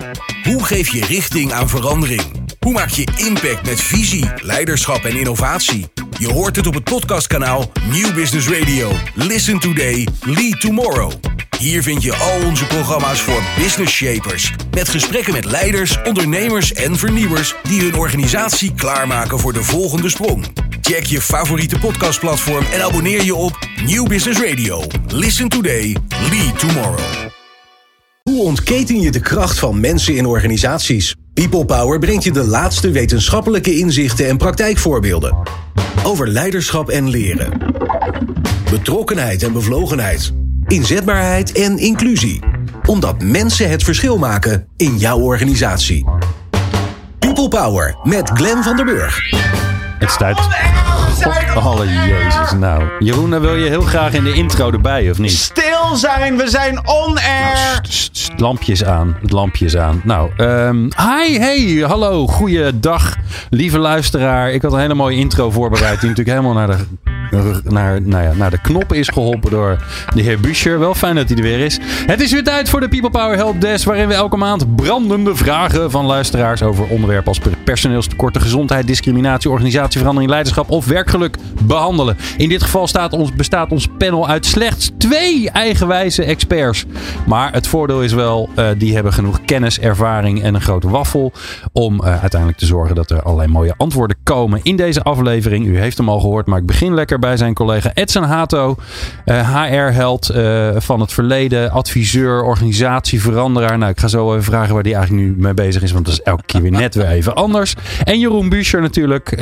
Hoe geef je richting aan verandering? Hoe maak je impact met visie, leiderschap en innovatie? Je hoort het op het podcastkanaal Nieuw Business Radio. Listen today, lead tomorrow. Hier vind je al onze programma's voor business shapers. Met gesprekken met leiders, ondernemers en vernieuwers die hun organisatie klaarmaken voor de volgende sprong. Check je favoriete podcastplatform en abonneer je op Nieuw Business Radio. Listen today, lead tomorrow. Hoe ontketen je de kracht van mensen in organisaties? People Power brengt je de laatste wetenschappelijke inzichten en praktijkvoorbeelden. Over leiderschap en leren. Betrokkenheid en bevlogenheid. Inzetbaarheid en inclusie. Omdat mensen het verschil maken in jouw organisatie. People Power met Glenn van der Burg. Het is tijd. Oh, jezus. Nou, Jeroen, dan wil je heel graag in de intro erbij, of niet? Stil zijn, we zijn on air. Het lampje is aan. Nou, hey, hallo, goeiedag, lieve luisteraar. Ik had een hele mooie intro voorbereid die natuurlijk helemaal naar de knop is geholpen door de heer Büscher. Wel fijn dat hij er weer is. Het is weer tijd voor de People Power Helpdesk, waarin we elke maand brandende vragen van luisteraars over onderwerpen als personeelstekorten, gezondheid, discriminatie, organisatieverandering, leiderschap of werkgeluk behandelen. In dit geval bestaat ons panel uit slechts 2 eigenwijze experts. Maar het voordeel is wel, die hebben genoeg kennis, ervaring en een grote waffel om uiteindelijk te zorgen dat er allerlei mooie antwoorden komen in deze aflevering. U heeft hem al gehoord, maar ik begin lekker bij zijn collega Edson Hato, HR-held van het verleden, adviseur, organisatieveranderaar. Nou, ik ga zo even vragen waar die eigenlijk nu mee bezig is, want dat is elke keer weer even anders. En Jeroen Büscher natuurlijk,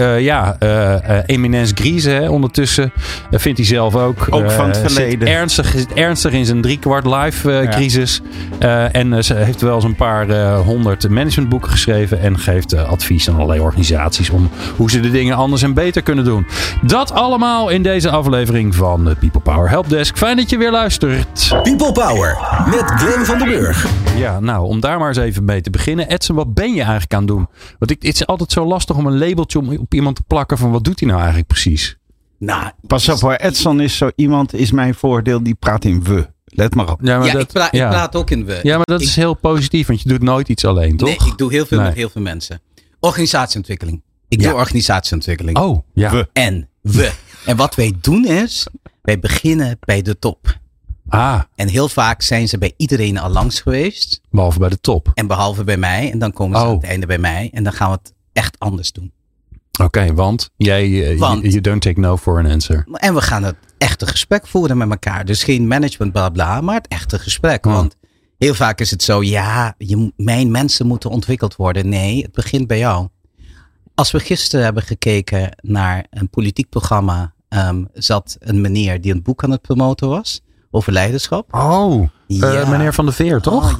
eminence grise, hè, ondertussen. Vindt hij zelf ook. Ook van het verleden. Zit ernstig in zijn 3/4 life crisis. En ze heeft wel eens een paar 100 managementboeken geschreven en geeft advies aan allerlei organisaties om hoe ze de dingen anders en beter kunnen doen. Dat allemaal in deze aflevering van de People Power Helpdesk. Fijn dat je weer luistert. People Power met Glenn van der Burg. Ja, nou, om daar maar eens even mee te beginnen. Edson, wat ben je eigenlijk aan het doen? Want het is altijd zo lastig om een labeltje op iemand te plakken van wat doet hij nou eigenlijk precies? Nou, pas op hoor. Edson is zo iemand, is mijn voordeel, die praat in we. Let maar op. Ja, maar ik praat ook in we. Ja, maar dat is heel positief, want je doet nooit iets alleen, toch? Nee, ik doe heel veel met heel veel mensen. Organisatieontwikkeling. Ik doe organisatieontwikkeling. Oh, ja. We. En wat wij doen is, wij beginnen bij de top. En heel vaak zijn ze bij iedereen al langs geweest. Behalve bij de top. En behalve bij mij. En dan komen ze aan het einde bij mij. En dan gaan we het echt anders doen. Oké, want you don't take no for an answer. En we gaan het echte gesprek voeren met elkaar. Dus geen management bla bla, maar het echte gesprek. Want heel vaak is het zo, mijn mensen moeten ontwikkeld worden. Nee, het begint bij jou. Als we gisteren hebben gekeken naar een politiek programma, zat een meneer die een boek aan het promoten was over leiderschap. Meneer Van der Veer, toch?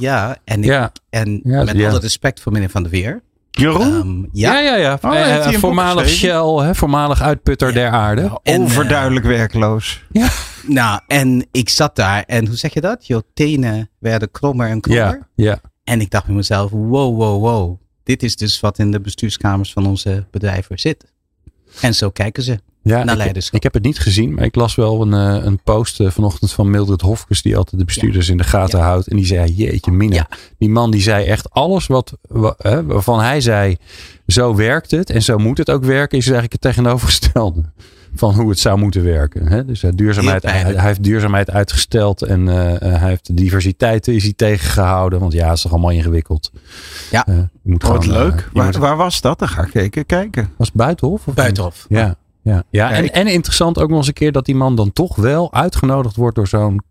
Met alle respect voor meneer Van der Veer. Jeroen? Voormalig Shell, voormalig uitputter der aarde. Overduidelijk werkloos. Ja. Nou, en ik zat daar en hoe zeg je dat? Je tenen werden krommer en krommer. Ja. En ik dacht bij mezelf, wow. Dit is dus wat in de bestuurskamers van onze bedrijven zit. En zo kijken ze naar leiderschap. Ik heb het niet gezien, maar ik las wel een post vanochtend van Mildred Hofkes, die altijd de bestuurders in de gaten houdt. En die zei, jeetje mina. Ja. Die man die zei echt alles waarvan hij zei, zo werkt het en zo moet het ook werken, is eigenlijk het tegenovergestelde van hoe het zou moeten werken. Hè? Dus hij heeft duurzaamheid uitgesteld en hij heeft de diversiteit is hij tegengehouden. Want het is toch allemaal ingewikkeld. Ja, wat leuk. Waar was dat? Dan ga ik even kijken. Was het Buitenhof? Buitenhof. Ja. En interessant ook nog eens een keer dat die man dan toch wel uitgenodigd wordt door zo'n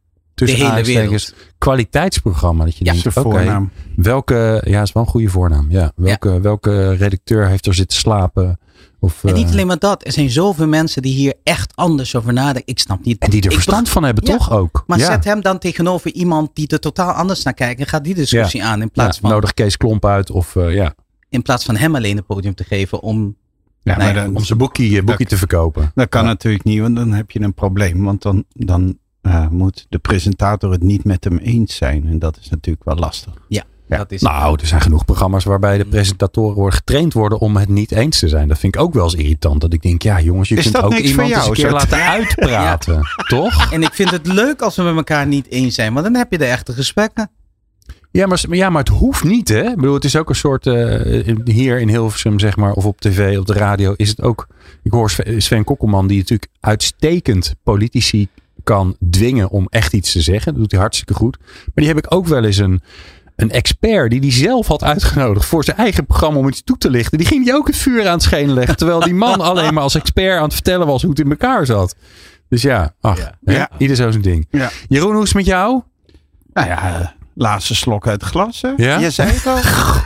kwaliteitsprogramma. Dat je denkt, voornaam. Is wel een goede voornaam. Ja. Welke redacteur heeft er zitten slapen? En niet alleen maar dat. Er zijn zoveel mensen die hier echt anders over nadenken. Ik snap niet. En die er verstand van hebben, toch ook? Maar zet hem dan tegenover iemand die er totaal anders naar kijkt. En gaat die discussie aan in plaats van... Nodig Kees Klomp uit of in plaats van hem alleen een podium te geven om zijn boekie te verkopen. Dat kan natuurlijk niet, want dan heb je een probleem. Want dan moet de presentator het niet met hem eens zijn. En dat is natuurlijk wel lastig. Ja. Dat is er zijn genoeg programma's waarbij de presentatoren getraind worden om het niet eens te zijn. Dat vind ik ook wel eens irritant. Dat ik denk, jongens, je kunt ook iemand eens een keer laten uitpraten. Toch? En ik vind het leuk als we met elkaar niet eens zijn. Want dan heb je de echte gesprekken. maar het hoeft niet, hè? Ik bedoel, het is ook een soort... hier in Hilversum, zeg maar, of op tv, op de radio, is het ook... Ik hoor Sven Kokkelman, die natuurlijk uitstekend politici kan dwingen om echt iets te zeggen. Dat doet hij hartstikke goed. Maar die heb ik ook wel eens een expert die zelf had uitgenodigd voor zijn eigen programma om iets toe te lichten. Die ging die ook het vuur aan het schenen leggen. Terwijl die man alleen maar als expert aan het vertellen was hoe het in elkaar zat. Dus ja, ieder zo zijn ding. Ja. Jeroen, hoe is het met jou? Nou ja, laatste slok uit het glas. Hè? Ja? Je zei het al.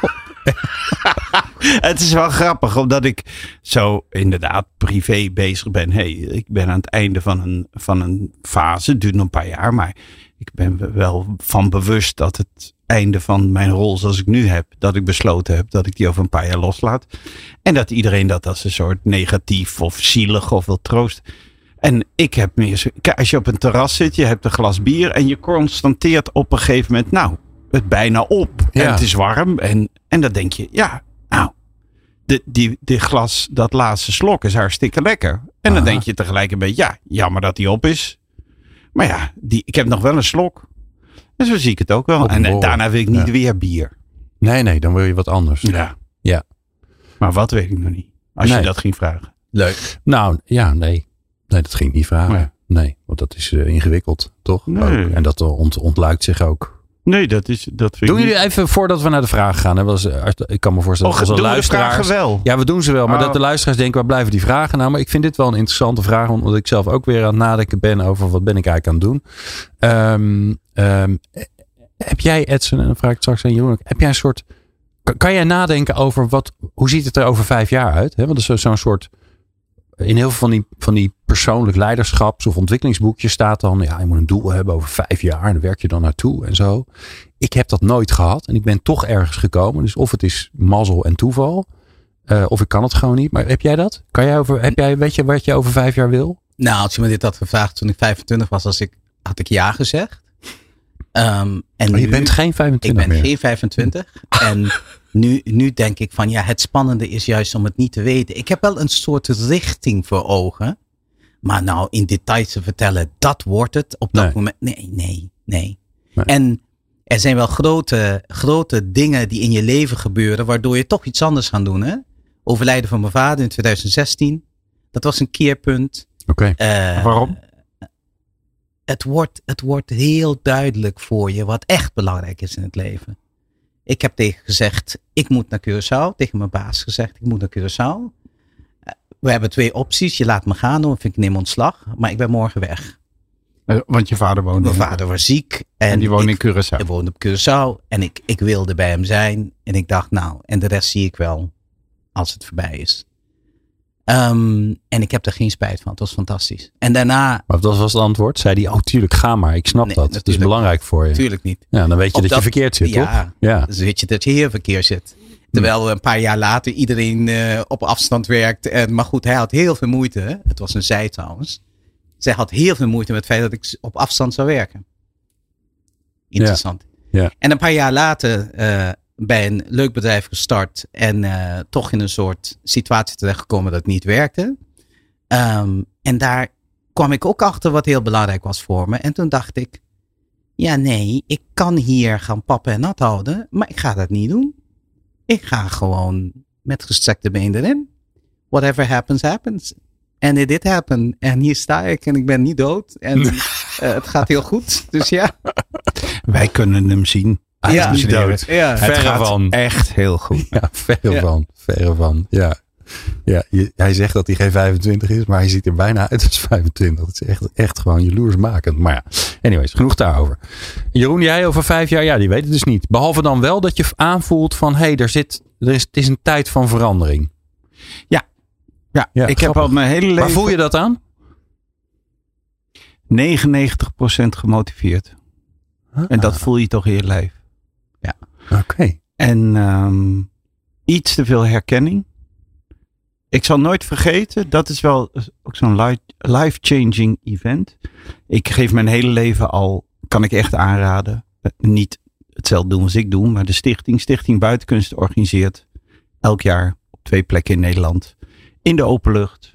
Het is wel grappig, omdat ik zo inderdaad privé bezig ben. Ik ben aan het einde van een fase. Het duurt nog een paar jaar, maar ik ben wel van bewust dat het einde van mijn rol zoals ik nu heb, dat ik besloten heb dat ik die over een paar jaar loslaat. En dat iedereen dat als een soort negatief of zielig of wil troosten. En ik heb meer zo, als je op een terras zit, je hebt een glas bier en je constateert op een gegeven moment, nou, het bijna op. Ja. En het is warm. En dan denk je, ja, nou, die glas, dat laatste slok is hartstikke lekker. En dan denk je tegelijk een beetje, ja, jammer dat die op is. Maar ja, ik heb nog wel een slok. En zo zie ik het ook wel. En daarna wil ik niet weer bier. Nee, dan wil je wat anders. Ja. Maar wat weet ik nog niet. Als je dat ging vragen. Leuk. Nou, ja, nee. Nee, dat ging ik niet vragen. Nee, want dat is ingewikkeld, toch? Nee. En dat ontluikt zich ook. Nee, dat vind doen jullie even voordat we naar de vragen gaan. Hè? Ik kan me voorstellen dat onze luisteraars... wel. Ja, we doen ze wel. Maar dat de luisteraars denken, waar blijven die vragen nou? Maar ik vind dit wel een interessante vraag. Omdat ik zelf ook weer aan het nadenken ben over wat ben ik eigenlijk aan het doen. Heb jij, Edson, en dan vraag ik straks aan Jeroen. Heb jij een soort... Kan jij nadenken over hoe ziet het er over 5 jaar uit? Hè? Want dat is zo'n soort... In heel veel van die persoonlijk leiderschaps- of ontwikkelingsboekjes staat dan... Ja, je moet een doel hebben over 5 jaar. En daar werk je dan naartoe en zo. Ik heb dat nooit gehad. En ik ben toch ergens gekomen. Dus of het is mazzel en toeval. Of ik kan het gewoon niet. Maar heb jij dat? Weet je wat je over 5 jaar wil? Nou, als je me dit had gevraagd toen ik 25 was... had ik ja gezegd. Je bent geen 25 Ik ben geen 25. En nu denk ik van ja, het spannende is juist om het niet te weten. Ik heb wel een soort richting voor ogen. Maar nou in details te vertellen, dat wordt het op dat moment. Nee. En er zijn wel grote dingen die in je leven gebeuren. Waardoor je toch iets anders gaat doen. Hè? Overlijden van mijn vader in 2016. Dat was een keerpunt. Oké. Waarom? Het wordt heel duidelijk voor je wat echt belangrijk is in het leven. Ik heb gezegd, ik moet naar Curaçao. Tegen mijn baas gezegd, ik moet naar Curaçao. We hebben 2 opties. Je laat me gaan of ik neem ontslag. Maar ik ben morgen weg. Want je vader woonde? Mijn vader was ziek. En die woonde in Curaçao? Hij woonde op Curaçao. En ik wilde bij hem zijn. En ik dacht, nou, en de rest zie ik wel als het voorbij is. En ik heb er geen spijt van. Het was fantastisch. En daarna... Maar wat was het antwoord? Zei hij, tuurlijk, ga maar. Ik snap dat. Het is belangrijk voor je. Tuurlijk niet. Ja, dan weet je dat je verkeerd zit, toch? Ja, dus weet je dat je hier verkeerd zit. Terwijl een paar jaar later iedereen op afstand werkt. Maar goed, hij had heel veel moeite. Hè? Het was een zij trouwens. Zij had heel veel moeite met het feit dat ik op afstand zou werken. Interessant. Ja. En een paar jaar later... bij een leuk bedrijf gestart en toch in een soort situatie terechtgekomen dat het niet werkte. En daar kwam ik ook achter wat heel belangrijk was voor me. En toen dacht ik, ja nee, ik kan hier gaan pappen en nat houden, maar ik ga dat niet doen. Ik ga gewoon met gestrekte been erin. Whatever happens, happens. En it did happen. En hier sta ik en ik ben niet dood. En het gaat heel goed. Dus ja. Wij kunnen hem zien. Hij is niet dood. Ja. Het gaat van. Echt heel goed. Ja, verre van. Ja. Hij zegt dat hij geen 25 is, maar hij ziet er bijna uit als 25. Het is echt gewoon jaloersmakend. Maar ja, anyways, genoeg daarover. Jeroen, jij over 5 jaar, ja, die weet het dus niet. Behalve dan wel dat je aanvoelt van, het is een tijd van verandering. Ja, ik heb al mijn hele leven... Waar voel je dat aan? 99% gemotiveerd. En dat voel je toch in je lijf. Ja. Oké. En iets te veel herkenning. Ik zal nooit vergeten, dat is wel ook zo'n life-changing event. Ik geef mijn hele leven al, kan ik echt aanraden, niet hetzelfde doen als ik doe, maar de Stichting Buitenkunst organiseert elk jaar op 2 plekken in Nederland, in de open lucht,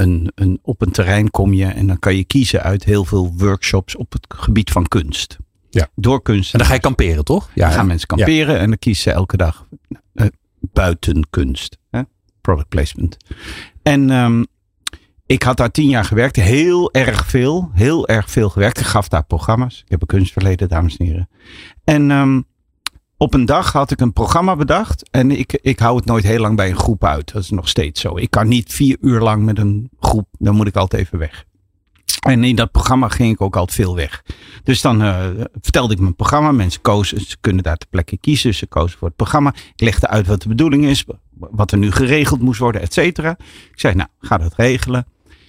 op een terrein kom je en dan kan je kiezen uit heel veel workshops op het gebied van kunst. Ja. Door kunst. En dan ga je kamperen, toch? Ja, gaan mensen kamperen en dan kiezen ze elke dag buiten kunst. Product placement. En ik had daar 10 jaar gewerkt. Heel erg veel gewerkt. Ik gaf daar programma's. Ik heb een kunstverleden, dames en heren. En op een dag had ik een programma bedacht. En ik hou het nooit heel lang bij een groep uit. Dat is nog steeds zo. Ik kan niet 4 uur lang met een groep. Dan moet ik altijd even weg. En in dat programma ging ik ook altijd veel weg. Dus dan vertelde ik mijn programma. Mensen kozen, ze kunnen daar ter plekke kiezen. Ze kozen voor het programma. Ik legde uit wat de bedoeling is. Wat er nu geregeld moest worden, et cetera. Ik zei, nou, ga dat regelen.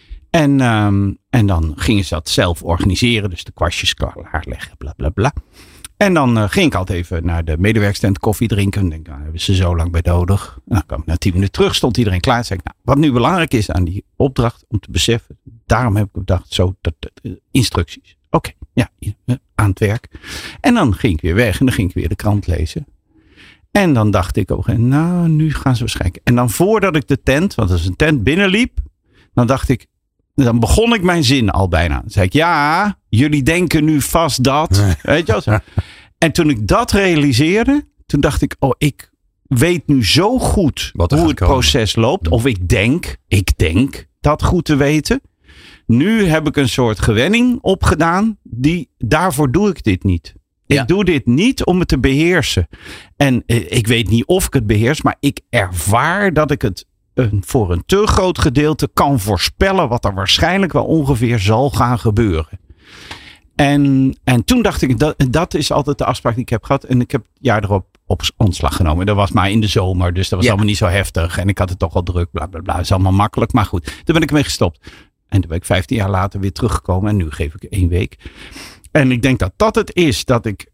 En dan gingen ze dat zelf organiseren. Dus de kwastjes klaarleggen, bla bla bla. En dan ging ik altijd even naar de medewerkstent koffie drinken. En denk, nou, hebben ze zo lang bij nodig. En dan kwam ik na 10 minuten terug, stond iedereen klaar. En zei ik, nou, wat nu belangrijk is aan die opdracht, om te beseffen. Daarom heb ik bedacht, zo, instructies. Oké, ja, aan het werk. En dan ging ik weer weg en dan ging ik weer de krant lezen. En dan dacht ik ook, nou, nu gaan ze waarschijnlijk. En dan voordat ik de tent, want dat is een tent, binnenliep. Dan dacht ik, dan begon ik mijn zin al bijna. Dan zei ik, ja, jullie denken nu vast dat. Weet je wel? En toen ik dat realiseerde, toen dacht ik, oh, ik weet nu zo goed hoe het proces loopt. Of ik denk dat goed te weten. Nu heb ik een soort gewenning opgedaan. Daarvoor doe ik dit niet. Ik doe dit niet om het te beheersen. En ik weet niet of ik het beheers, maar ik ervaar dat ik het voor een te groot gedeelte kan voorspellen wat er waarschijnlijk wel ongeveer zal gaan gebeuren. En toen dacht ik, dat is altijd de afspraak die ik heb gehad. En ik heb het jaar erop op ontslag genomen. Dat was maar in de zomer, dus dat was allemaal niet zo heftig. En ik had het toch al druk, bla bla bla. Dat is allemaal makkelijk, maar goed. Toen ben ik ermee gestopt. En toen ben ik 15 jaar later weer teruggekomen. En nu geef ik 1 week. En ik denk dat het is dat ik...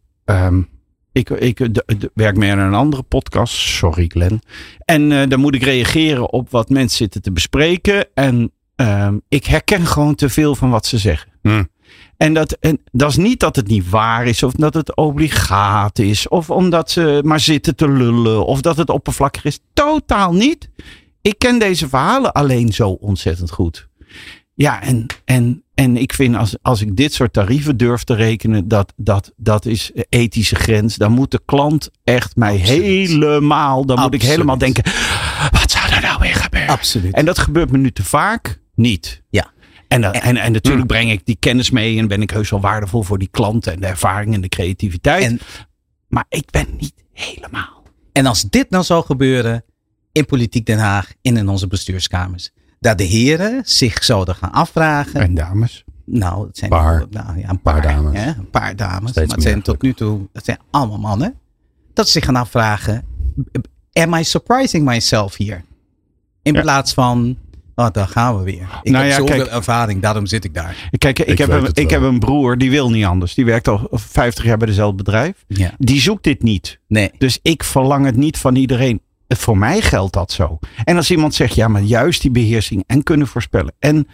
Ik werk meer aan een andere podcast. Sorry Glenn. En dan moet ik reageren op wat mensen zitten te bespreken. En ik herken gewoon te veel van wat ze zeggen. En dat is niet dat het niet waar is. Of dat het obligaat is. Of omdat ze maar zitten te lullen. Of dat het oppervlakkig is. Totaal niet. Ik ken deze verhalen alleen zo ontzettend goed. Ja, en ik vind als ik dit soort tarieven durf te rekenen, dat is ethische grens. Dan moet de klant echt mij helemaal, moet ik helemaal denken, wat zou er nou weer gebeuren? Absoluut. En dat gebeurt me nu te vaak niet. Ja. En natuurlijk breng ik die kennis mee en ben ik heus wel waardevol voor die klanten en de ervaring en de creativiteit. Maar ik ben niet helemaal. En als dit nou zou gebeuren in Politiek Den Haag en in onze bestuurskamers. Dat de heren zich zouden gaan afvragen. En dames. Nou, het zijn een paar dames. Hè, een paar dames. Steeds maar het zijn tot nu toe, het zijn allemaal mannen. Dat ze zich gaan afvragen. Am I surprising myself hier? In plaats van, daar gaan we weer. Ik heb zoveel ervaring, daarom zit ik daar. Kijk, ik heb een broer, die wil niet anders. Die werkt al 50 jaar bij dezelfde bedrijf. Ja. Die zoekt dit niet. Nee. Dus ik verlang het niet van iedereen. Voor mij geldt dat zo. En als iemand zegt, ja, maar juist die beheersing en kunnen voorspellen.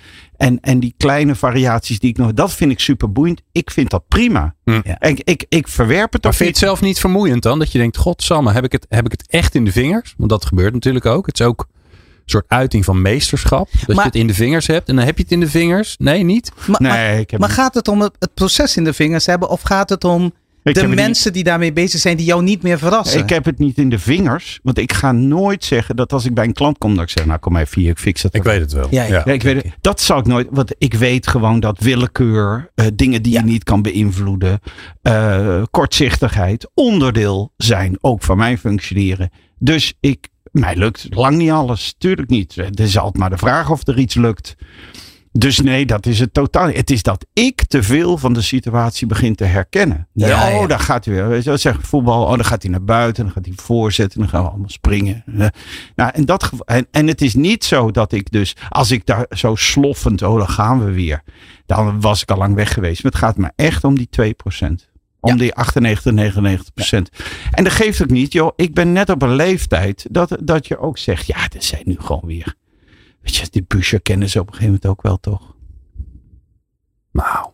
En die kleine variaties die ik nog... Dat vind ik super boeiend. Ik vind dat prima. Ja. En ik verwerp het. Maar vind je het zelf niet vermoeiend dan? Dat je denkt, godsamme, heb ik het echt in de vingers? Want dat gebeurt natuurlijk ook. Het is ook een soort uiting van meesterschap. Dat je het in de vingers hebt. En dan heb je het in de vingers. Nee, niet? Maar gaat het om het proces in de vingers hebben? Of gaat het om... de mensen die daarmee bezig zijn, die jou niet meer verrassen. Ik heb het niet in de vingers. Want ik ga nooit zeggen dat als ik bij een klant kom, dat ik zeg, nou kom even hier, ik fix het. Ik weet het wel. Ja, ik weet het. Dat zou ik nooit. Want ik weet gewoon dat willekeur, dingen die je niet kan beïnvloeden, kortzichtigheid, onderdeel zijn ook van mijn functioneren. Dus mij lukt lang niet alles. Tuurlijk niet. Het is altijd maar de vraag of er iets lukt. Dus nee, dat is het totaal. Het is dat ik te veel van de situatie begin te herkennen. Daar gaat hij weer. Weet je wel, zeg voetbal. Dan gaat hij naar buiten. Dan gaat hij voorzetten. Dan gaan we allemaal springen. Nou, en het is niet zo dat ik dus, als ik daar zo sloffend, dan gaan we weer. Dan was ik al lang weg geweest. Maar het gaat me echt om die 2%. Om die 98, 99%. Ja. En dat geeft ook niet, joh. Ik ben net op een leeftijd dat je ook zegt, ja, dat zijn nu gewoon weer. Weet je, die Buescher kennen ze op een gegeven moment ook wel, toch? Nou.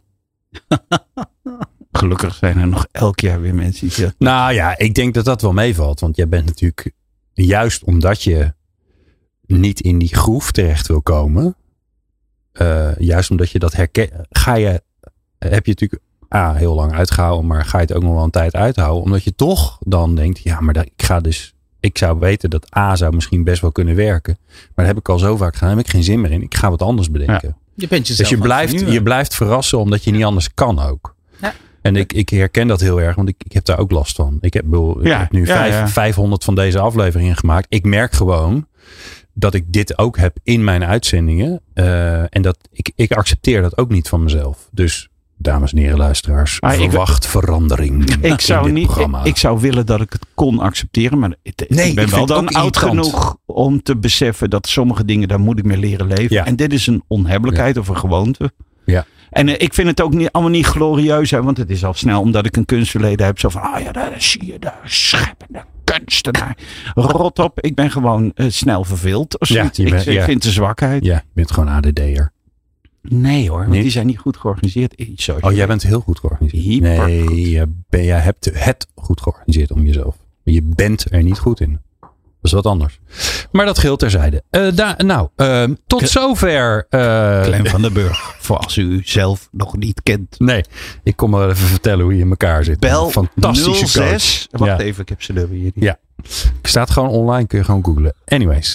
Gelukkig zijn er nog elk jaar weer mensen die... Nou ja, ik denk dat dat wel meevalt. Want jij bent natuurlijk, juist omdat je niet in die groef terecht wil komen. Juist omdat je dat herkent. Heb je natuurlijk heel lang uitgehouden. Maar ga je het ook nog wel een tijd uithouden. Omdat je toch dan denkt, ja, maar ik zou weten dat A zou misschien best wel kunnen werken. Maar dat heb ik al zo vaak gedaan. Daar heb ik geen zin meer in. Ik ga wat anders bedenken. Ja. Je bent jezelf Dus je blijft verrassen omdat je niet anders kan ook. Ja. En ik herken dat heel erg, want ik heb daar ook last van. Ik heb nu 500 van deze afleveringen gemaakt. Ik merk gewoon dat ik dit ook heb in mijn uitzendingen. En dat ik accepteer dat ook niet van mezelf. Dus, dames en heren luisteraars, verwacht verandering Ik zou willen dat ik het kon accepteren. Maar ik ben wel dan oud genoeg om te beseffen dat sommige dingen, daar moet ik mee leren leven. Ja. En dit is een onhebbelijkheid of een gewoonte. Ja. En ik vind het ook allemaal niet glorieus. Hè, want het is al snel, omdat ik een kunstverleden heb. Zo van, daar zie je de scheppende kunstenaar. Rot op, ik ben gewoon snel verveeld. Of zoiets. Ik vind het een zwakheid. Ja, je bent gewoon ADD'er. Nee hoor, want die zijn niet goed georganiseerd. Jij bent heel goed georganiseerd. Jij hebt het goed georganiseerd om jezelf. Maar je bent er niet goed in. Dat is wat anders. Maar dat geldt terzijde. Tot zover. Clem van den Burg. Voor als u zelf nog niet kent. Nee, ik kom maar even vertellen hoe je in elkaar zit. Bel fantastische 06. Coach. Wacht even, ik heb ze er hier. Ja. Ik staat gewoon online, kun je gewoon googlen. Anyways.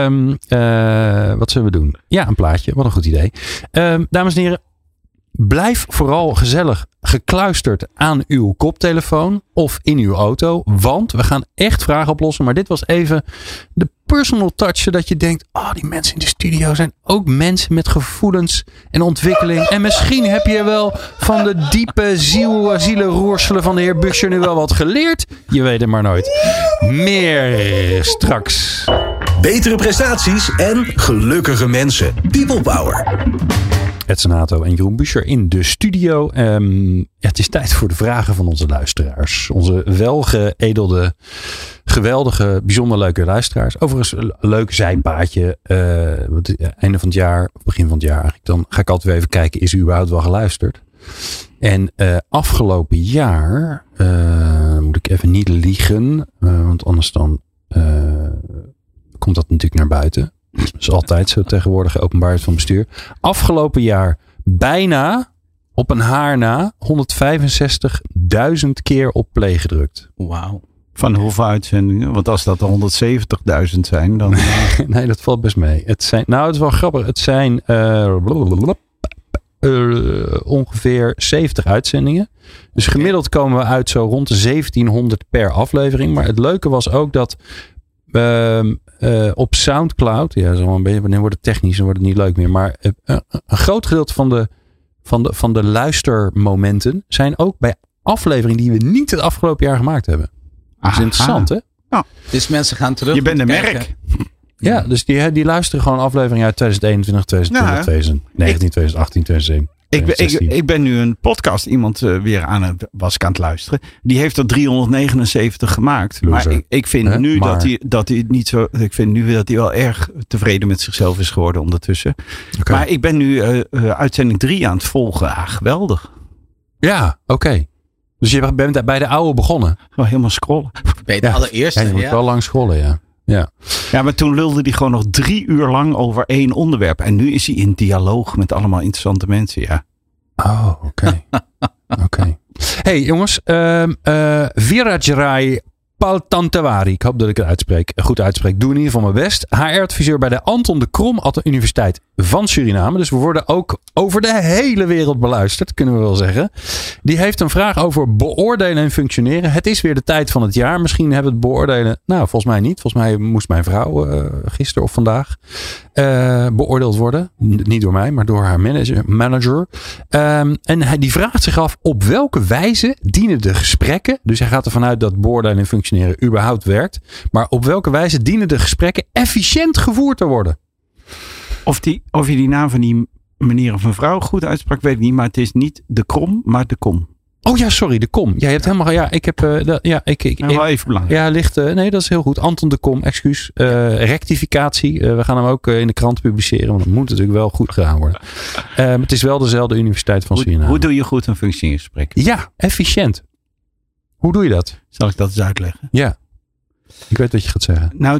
Wat zullen we doen? Ja, een plaatje. Wat een goed idee. Dames en heren. Blijf vooral gezellig gekluisterd aan uw koptelefoon of in uw auto. Want we gaan echt vragen oplossen. Maar dit was even de personal touch. Zodat je denkt, die mensen in de studio zijn ook mensen met gevoelens en ontwikkeling. En misschien heb je wel van de diepe zielenroerselen van de heer Buscher nu wel wat geleerd. Je weet het maar nooit. Meer straks. Betere prestaties en gelukkige mensen. People Power. Ed Senato en Jeroen Buscher in de studio. Het is tijd voor de vragen van onze luisteraars. Onze welgeëdelde, geweldige, bijzonder leuke luisteraars. Overigens een leuk zijpaadje. Einde van het jaar, begin van het jaar eigenlijk. Dan ga ik altijd weer even kijken, is u überhaupt wel geluisterd? En afgelopen jaar, moet ik even niet liegen. Want anders dan komt dat natuurlijk naar buiten. Dat is altijd zo tegenwoordig, openbaarheid van bestuur. Afgelopen jaar bijna op een haar na 165.000 keer op play gedrukt. Wauw. Van hoeveel uitzendingen? Want als dat 170.000 zijn, dan... Nee, dat valt best mee. Het is wel grappig. Het zijn ongeveer 70 uitzendingen. Dus gemiddeld komen we uit zo rond de 1700 per aflevering. Maar het leuke was ook dat... op Soundcloud, wanneer wordt het technisch, dan wordt het niet leuk meer. Maar een groot gedeelte van de luistermomenten zijn ook bij afleveringen die we niet het afgelopen jaar gemaakt hebben. Dat is interessant, hè? Ja. Dus mensen gaan terug. Je bent een kijken. merk. Ja, dus die luisteren gewoon afleveringen uit 2021, 2020, 2019, 2018, 2017. Ik ben nu een podcast iemand weer aan het luisteren. Die heeft er 379 gemaakt. Loser. Maar ik vind nu dat hij niet zo. Ik vind nu dat hij wel erg tevreden met zichzelf is geworden ondertussen. Okay. Maar ik ben nu uitzending 3 aan het volgen. Geweldig. Ja, oké. Dus je bent bij de oude begonnen. Gewoon helemaal scrollen. Bij de allereerste. Ja, je moet wel lang scrollen, ja. Ja, maar toen lulde hij gewoon nog 3 uur lang over 1 onderwerp. En nu is hij in dialoog met allemaal interessante mensen, ja. Oh, oké. Oké. Hey jongens, Virajrai Paltantewari. Ik hoop dat ik het goed uitspreek. Doe in ieder geval mijn best. HR-adviseur bij de Anton de Krom Universiteit van Suriname. Dus we worden ook over de hele wereld beluisterd, kunnen we wel zeggen. Die heeft een vraag over beoordelen en functioneren. Het is weer de tijd van het jaar. Misschien hebben we het beoordelen. Nou, volgens mij niet. Volgens mij moest mijn vrouw gisteren of vandaag beoordeeld worden. Niet door mij, maar door haar manager. En die vraagt zich af op welke wijze dienen de gesprekken. Dus hij gaat ervan uit dat beoordelen en functioneren überhaupt werkt. Maar op welke wijze dienen de gesprekken efficiënt gevoerd te worden? Of je die naam van die meneer of mevrouw goed uitsprak, weet ik niet. Maar het is niet de Krom, maar de Kom. Oh ja, sorry, de Kom. Ja, je hebt helemaal... Ja, ik heb... wel even belangrijk. Ja, ligt... nee, dat is heel goed. Anton de Kom, excuus. Rectificatie. We gaan hem ook in de krant publiceren. Want dat moet natuurlijk wel goed gedaan worden. Het is wel dezelfde Universiteit van Suriname. Hoe doe je goed een functioneringsgesprek? Ja, efficiënt. Hoe doe je dat? Zal ik dat eens uitleggen? Ja. Ik weet wat je gaat zeggen. Nou,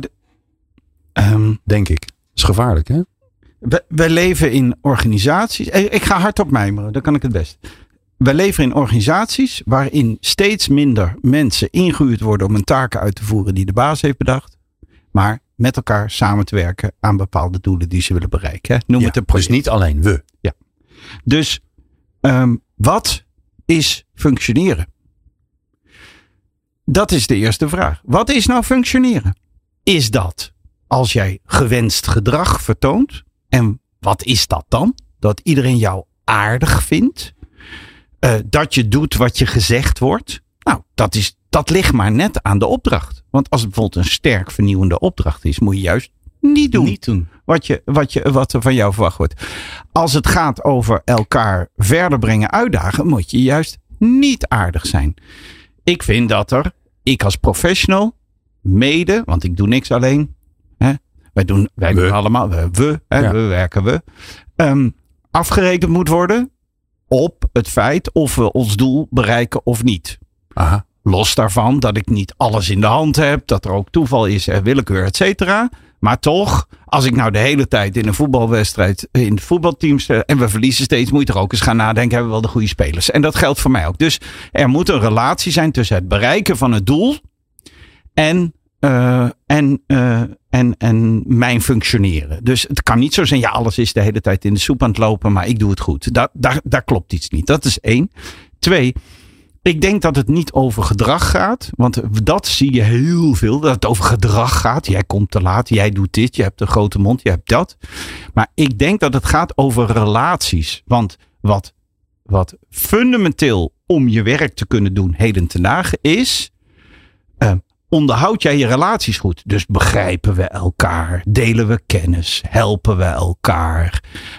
denk ik. Dat is gevaarlijk, hè? We leven in organisaties. Ik ga hardop mijmeren, dan kan ik het best. we leven in organisaties waarin steeds minder mensen ingehuurd worden om een taken uit te voeren die de baas heeft bedacht. Maar met elkaar samen te werken aan bepaalde doelen die ze willen bereiken. Hè? Noem het een project. Dus niet alleen we. Ja. Dus wat is functioneren? Dat is de eerste vraag. Wat is nou functioneren? Is dat als jij gewenst gedrag vertoont? En wat is dat dan? Dat iedereen jou aardig vindt? Dat je doet wat je gezegd wordt? Nou, dat ligt maar net aan de opdracht. Want als het bijvoorbeeld een sterk vernieuwende opdracht is, moet je juist niet doen. Wat er van jou verwacht wordt. Als het gaat over elkaar verder brengen, uitdagen, moet je juist niet aardig zijn. Ik vind dat ik als professional, want ik doe niks alleen. Hè, wij doen allemaal, we werken. Afgerekend moet worden op het feit of we ons doel bereiken of niet. Aha. Los daarvan dat ik niet alles in de hand heb, dat er ook toeval is, willekeur, et cetera. Maar toch, als ik nou de hele tijd in een voetbalwedstrijd, in het voetbalteam en we verliezen steeds, moet je er ook eens gaan nadenken, hebben we wel de goede spelers? En dat geldt voor mij ook. Dus er moet een relatie zijn tussen het bereiken van het doel en mijn functioneren. Dus het kan niet zo zijn, alles is de hele tijd in de soep aan het lopen, maar ik doe het goed. Daar klopt iets niet. Dat is 1. 2, ik denk dat het niet over gedrag gaat. Want dat zie je heel veel. Dat het over gedrag gaat. Jij komt te laat. Jij doet dit. Je hebt een grote mond. Je hebt dat. Maar ik denk dat het gaat over relaties. Want wat fundamenteel om je werk te kunnen doen heden ten dagen is, onderhoud jij je relaties goed? Dus begrijpen we elkaar? Delen we kennis? Helpen we elkaar?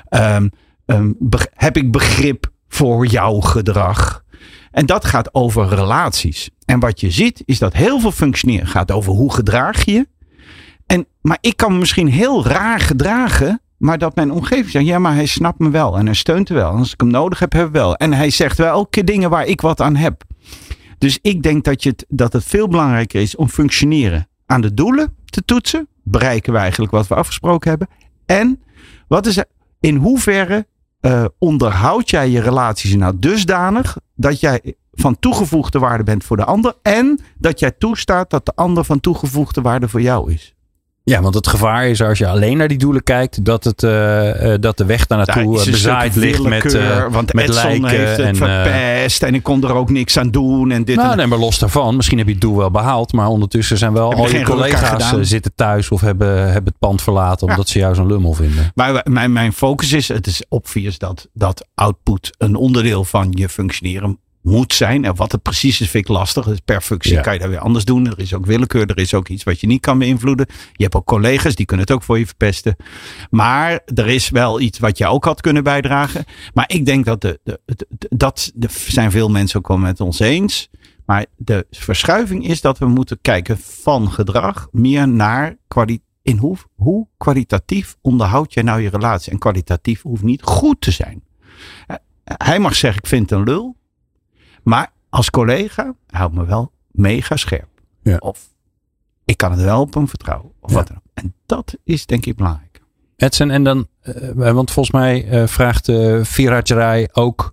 Heb ik begrip voor jouw gedrag? En dat gaat over relaties. En wat je ziet is dat heel veel functioneren gaat over hoe gedraag je. Maar ik kan me misschien heel raar gedragen. Maar dat mijn omgeving zegt, ja, maar hij snapt me wel. En hij steunt me wel. En als ik hem nodig heb, heb ik wel. En hij zegt wel elke keer dingen waar ik wat aan heb. Dus ik denk dat het veel belangrijker is om functioneren aan de doelen te toetsen. Bereiken we eigenlijk wat we afgesproken hebben. En in hoeverre onderhoud jij je relaties nou dusdanig dat jij van toegevoegde waarde bent voor de ander en dat jij toestaat dat de ander van toegevoegde waarde voor jou is. Ja, want het gevaar is als je alleen naar die doelen kijkt, dat de weg daar naartoe bezaaid ligt want met Edson lijken heeft het verpest en ik kon er ook niks aan doen. En dit nee, maar los daarvan, misschien heb je het doel wel behaald, maar ondertussen zijn wel al je collega's zitten thuis of hebben het pand verlaten omdat ze jou zo'n lummel vinden. Maar mijn focus is, het is obvious dat output een onderdeel van je functioneren moet zijn. En wat het precies is, vind ik lastig. Dus per functie kan je dat weer anders doen. Er is ook willekeur. Er is ook iets wat je niet kan beïnvloeden. Je hebt ook collega's, die kunnen het ook voor je verpesten. Maar er is wel iets wat je ook had kunnen bijdragen. Maar ik denk dat zijn veel mensen ook wel met ons eens. Maar de verschuiving is dat we moeten kijken van gedrag meer naar hoe kwalitatief onderhoud jij nou je relatie. En kwalitatief hoeft niet goed te zijn. Hij mag zeggen, ik vind het een lul. Maar als collega houdt me wel mega scherp. Ja. Of ik kan het wel op hem vertrouwen. Of wat dan ook. En dat is denk ik belangrijk. Edson, en dan, want volgens mij vraagt Viraj ook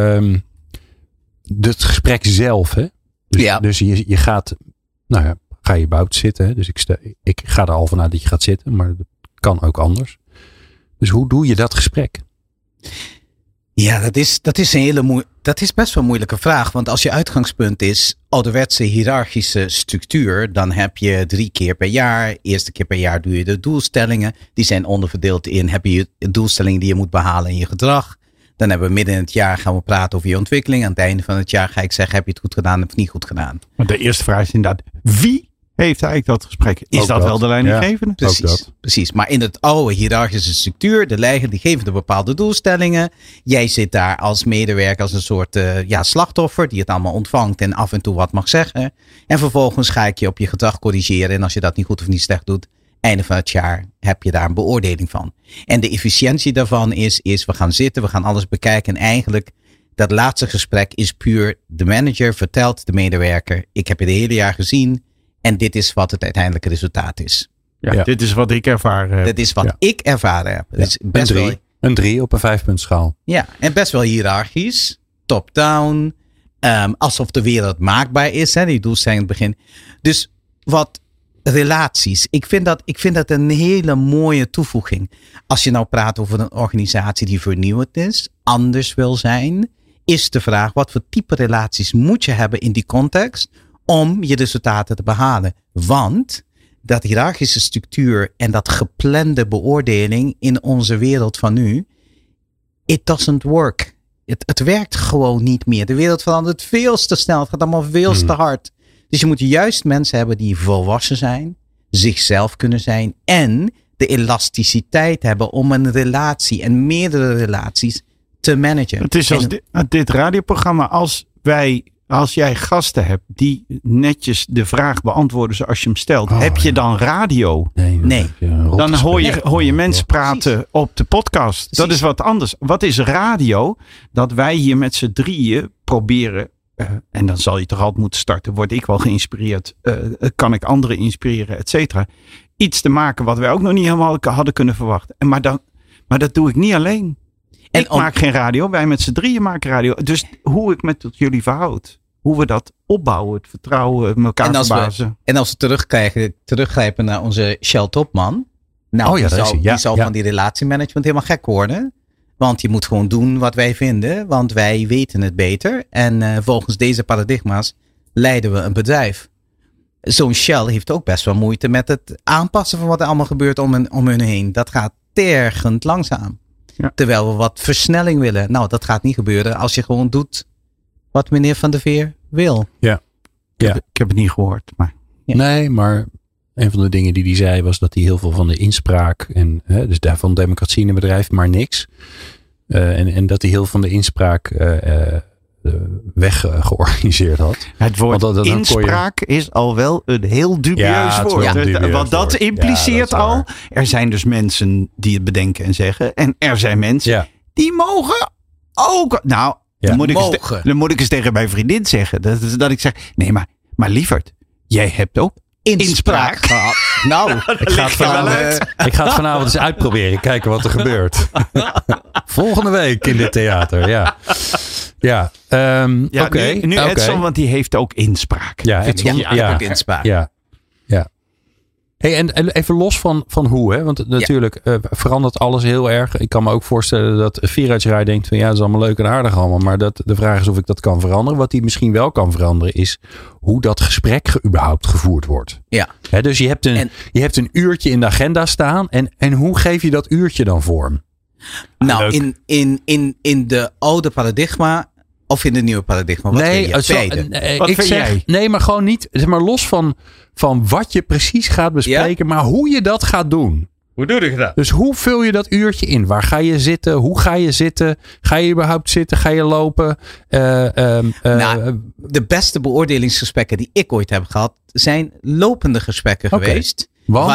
het gesprek zelf. Hè? Dus je gaat, ga je buiten zitten. Hè? Dus ik ga er al vanuit dat je gaat zitten. Maar dat kan ook anders. Dus hoe doe je dat gesprek? Ja, dat is best wel een moeilijke vraag. Want als je uitgangspunt is ouderwetse hiërarchische structuur, dan heb je 3 keer per jaar. Eerste keer per jaar doe je de doelstellingen. Die zijn onderverdeeld in, heb je doelstellingen die je moet behalen in je gedrag. Dan hebben we midden in het jaar gaan we praten over je ontwikkeling. Aan het einde van het jaar ga ik zeggen, heb je het goed gedaan of niet goed gedaan? Maar de eerste vraag is inderdaad, wie heeft eigenlijk dat gesprek? Is dat wel de leidinggevende? Ja, precies. Maar in het oude hiërarchische structuur, de leidinggevende bepaalde doelstellingen. Jij zit daar als medewerker als een soort slachtoffer die het allemaal ontvangt en af en toe wat mag zeggen. En vervolgens ga ik je op je gedrag corrigeren. En als je dat niet goed of niet slecht doet, einde van het jaar heb je daar een beoordeling van. En de efficiëntie daarvan is we gaan zitten, we gaan alles bekijken. En eigenlijk dat laatste gesprek is puur de manager vertelt de medewerker, ik heb je de hele jaar gezien. En dit is wat het uiteindelijke resultaat is. Ja. Dit is wat ik ervaren heb. Dit is wat ik ervaren heb. Ja. Een 3 op een 5-punt schaal. Ja, en best wel hiërarchisch. top-down. Alsof de wereld maakbaar is. Hè, die doelstelling in het begin. Dus wat relaties. Ik vind dat een hele mooie toevoeging. Als je nou praat over een organisatie die vernieuwend is. Anders wil zijn. Is de vraag, wat voor type relaties moet je hebben in die context. Om je resultaten te behalen. Want dat hiërarchische structuur en dat geplande beoordeling in onze wereld van nu. It doesn't work. Het werkt gewoon niet meer. De wereld verandert veel te snel. Het gaat allemaal veel te hard. Dus je moet juist mensen hebben die volwassen zijn. Zichzelf kunnen zijn. En de elasticiteit hebben om een relatie en meerdere relaties te managen. Het is als dit radioprogramma. Als jij gasten hebt die netjes de vraag beantwoorden zoals je hem stelt. Heb je dan radio? Nee. Dan hoor je mensen praten op de podcast. Precies. Dat is wat anders. Wat is radio? Dat wij hier met z'n drieën proberen. En dan zal je toch altijd moeten starten. Word ik wel geïnspireerd? Kan ik anderen inspireren? Et cetera. Iets te maken wat wij ook nog niet helemaal hadden kunnen verwachten. Maar dat doe ik niet alleen. Ik maak geen radio. Wij met z'n drieën maken radio. Dus hoe ik me tot jullie verhoud. Hoe we dat opbouwen. Het vertrouwen. Elkaar verbazen. En als we teruggrijpen naar onze Shell Topman. Nou, die zal van die relatiemanagement helemaal gek worden. Want je moet gewoon doen wat wij vinden. Want wij weten het beter. En volgens deze paradigma's leiden we een bedrijf. Zo'n Shell heeft ook best wel moeite met het aanpassen van wat er allemaal gebeurt om hun heen. Dat gaat tergend langzaam. Ja. Terwijl we wat versnelling willen. Nou, dat gaat niet gebeuren als je gewoon doet wat meneer Van der Veer wil. Ja. Ik heb het niet gehoord. Maar. Ja. Nee, maar een van de dingen die hij zei was dat hij heel veel van de inspraak en dus daarvan democratie in een bedrijf, maar niks. En dat hij heel veel van de inspraak weggeorganiseerd had. Het woord inspraak is al wel een heel dubieus woord. Want dat impliceert al. Er zijn dus mensen die het bedenken en zeggen. En er zijn mensen die mogen ook. Nou, dan moet ik eens tegen mijn vriendin zeggen. Dat ik zeg, nee, maar lieverd, jij hebt ook inspraak gehad. Nou, ik ga het vanavond eens uitproberen. Kijken wat er gebeurt. Volgende week in dit theater. Ja. Oké. Nu Edson, want die heeft ook inspraak. Ja, Edson heeft ook inspraak. Ja. Hey, en even los van hoe, hè? Want natuurlijk verandert alles heel erg. Ik kan me ook voorstellen dat Viraj denkt van dat is allemaal leuk en aardig allemaal. Maar de vraag is of ik dat kan veranderen. Wat hij misschien wel kan veranderen is hoe dat gesprek überhaupt gevoerd wordt. Ja. Hè, dus je hebt een uurtje in de agenda staan. En hoe geef je dat uurtje dan vorm? Nou, in de oude paradigma of in de nieuwe paradigma? Wat vind jij? Nee, maar gewoon niet. Zeg maar los van wat je precies gaat bespreken, maar hoe je dat gaat doen. Hoe doe je dat? Dus hoe vul je dat uurtje in? Waar ga je zitten? Hoe ga je zitten? Ga je überhaupt zitten? Ga je lopen? De beste beoordelingsgesprekken die ik ooit heb gehad, zijn lopende gesprekken geweest.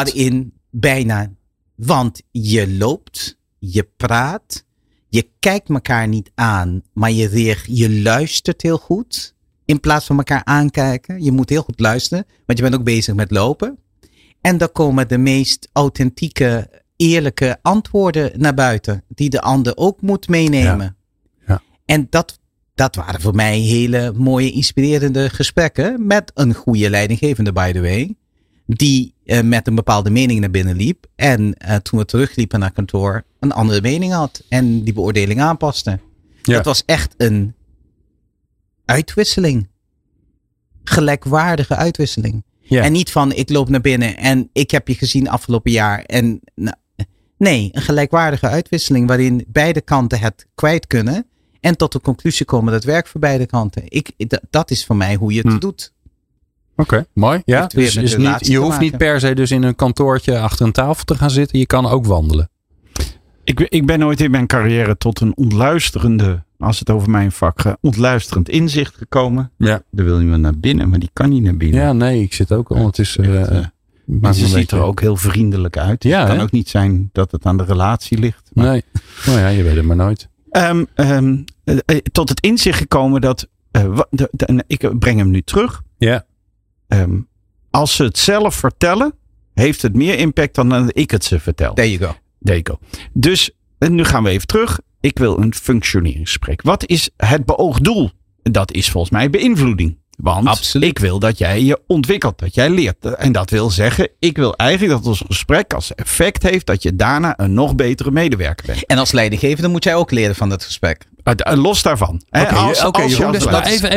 Want je loopt, je praat, je kijkt elkaar niet aan, maar je luistert heel goed. In plaats van elkaar aankijken. Je moet heel goed luisteren. Want je bent ook bezig met lopen. En dan komen de meest authentieke, eerlijke antwoorden naar buiten. Die de ander ook moet meenemen. Ja. En dat waren voor mij hele mooie, inspirerende gesprekken. Met een goede leidinggevende, by the way. Die met een bepaalde mening naar binnen liep. En toen we terugliepen naar kantoor een andere mening had. En die beoordeling aanpaste. Ja. Dat was echt een uitwisseling. Gelijkwaardige uitwisseling. Ja. En niet van ik loop naar binnen en ik heb je gezien afgelopen jaar. Nee, een gelijkwaardige uitwisseling waarin beide kanten het kwijt kunnen. En tot de conclusie komen dat het werkt voor beide kanten. Dat is voor mij hoe je het doet. Oké, mooi. Ja, dus je hoeft niet per se dus in een kantoortje achter een tafel te gaan zitten. Je kan ook wandelen. Ik ben ooit in mijn carrière tot een ontluisterende, als het over mijn vak gaat, ontluisterend inzicht gekomen. Ja. Daar wil je naar binnen, maar die kan niet naar binnen. Ja, nee, ik zit ook ondertussen. Maar ze ziet er ook heel vriendelijk uit. Ja, het kan ook niet zijn dat het aan de relatie ligt. Maar. Nee, nou ja, je weet het maar nooit. Tot het inzicht gekomen dat, ik breng hem nu terug. Ja. Als ze het zelf vertellen, heeft het meer impact dan dat ik het ze vertel. There you go. Dus nu gaan we even terug. ik wil een functioneringsgesprek. Wat is het beoogd doel? Dat is volgens mij beïnvloeding. Want Absoluut. ik wil dat jij je ontwikkelt, dat jij leert. En dat wil zeggen, ik wil eigenlijk dat ons gesprek als effect heeft dat je daarna een nog betere medewerker bent. En als leidinggevende moet jij ook leren van dat gesprek. Los daarvan. Oké, Jeroen, dus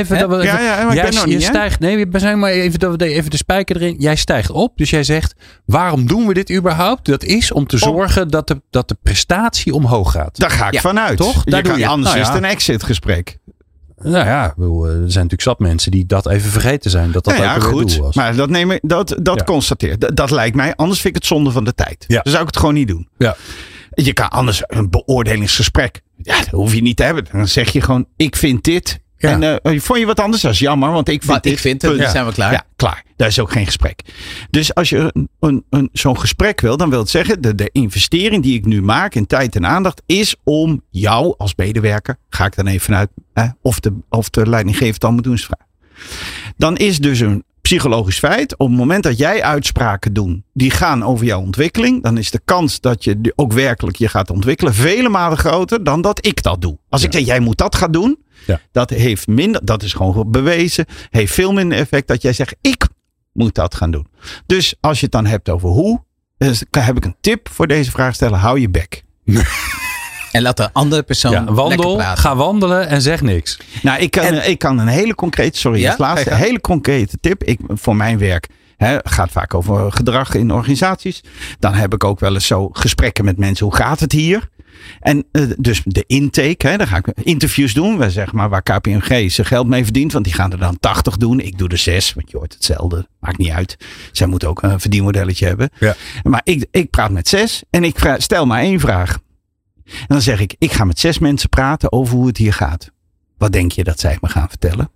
je stijgt. Nee, we zijn maar even de spijker erin. Jij stijgt op, dus jij zegt: waarom doen we dit überhaupt? Dat is om te zorgen dat de prestatie omhoog gaat. Daar ga ik vanuit. Toch? Daar doe je. Anders is het een exit-gesprek. Nou ja, er zijn natuurlijk zat mensen die dat even vergeten zijn. Dat ook een doel was. Maar dat constateert. Dat lijkt mij. Anders vind ik het zonde van de tijd. Ja. Dan zou ik het gewoon niet doen. Ja. Je kan anders een beoordelingsgesprek. Ja, dat hoef je niet te hebben. Dan zeg je gewoon, ik vind dit. Ja. En vond je wat anders? Dat is jammer, want ik vind dit. Ik vind het, dan zijn we klaar. Ja, klaar. Daar is ook geen gesprek. Dus als je zo'n gesprek wil, dan wil het zeggen, de investering die ik nu maak in tijd en aandacht, is om jou als medewerker, ga ik dan even vanuit, of de leidinggever dan moet doen, dan is dus een psychologisch feit. Op het moment dat jij uitspraken doet die gaan over jouw ontwikkeling, dan is de kans dat je ook werkelijk je gaat ontwikkelen vele malen groter dan dat ik dat doe. Als ik zeg, jij moet dat gaan doen, dat heeft minder, dat is gewoon bewezen, heeft veel minder effect dat jij zegt, ik moet dat gaan doen. Dus als je het dan hebt over hoe, heb ik een tip voor deze vraagsteller, hou je bek. En laat de andere persoon lekker praten. Ga wandelen en zeg niks. Nou, ik kan een hele concrete, een hele concrete tip. Voor mijn werk gaat vaak over gedrag in organisaties. Dan heb ik ook wel eens zo gesprekken met mensen. Hoe gaat het hier? En dus de intake, dan ga ik interviews doen. We zeggen maar waar KPMG zijn geld mee verdient. Want die gaan er dan 80 doen. Ik doe er 6, want je hoort hetzelfde. Maakt niet uit. Zij moeten ook een verdienmodelletje hebben. Ja. Maar ik praat met 6 en ik stel maar 1 vraag. En dan zeg ik ga met 6 mensen praten over hoe het hier gaat. Wat denk je dat zij me gaan vertellen?